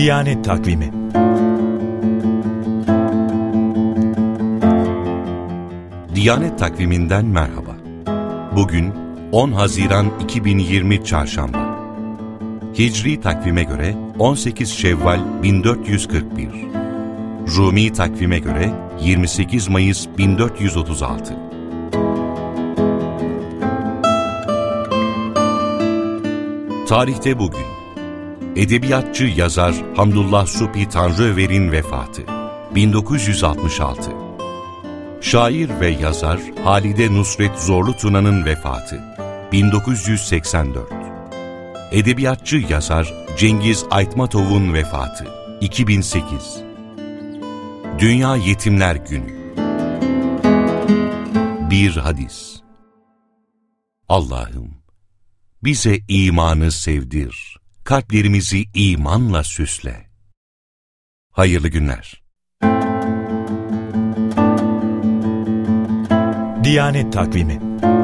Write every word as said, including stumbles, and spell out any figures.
Diyanet Takvimi. Diyanet Takvimi'nden merhaba. Bugün on Haziran iki bin yirmi Çarşamba. Hicri takvime göre on sekiz Şevval bin dört yüz kırk bir. Rumi takvime göre yirmi sekiz Mayıs bin dört yüz otuz altı. Tarihte bugün edebiyatçı yazar Hamdullah Supi Tanrıöver'in vefatı bin dokuz yüz altmış altı. Şair ve yazar Halide Nusret Zorlu Tuna'nın vefatı bin dokuz yüz seksen dört. Edebiyatçı yazar Cengiz Aytmatov'un vefatı iki bin sekiz. Dünya Yetimler Günü. Bir hadis. Allah'ım, bize imanı sevdir, kalplerimizi imanla süsle. Hayırlı günler. Diyanet Takvimi.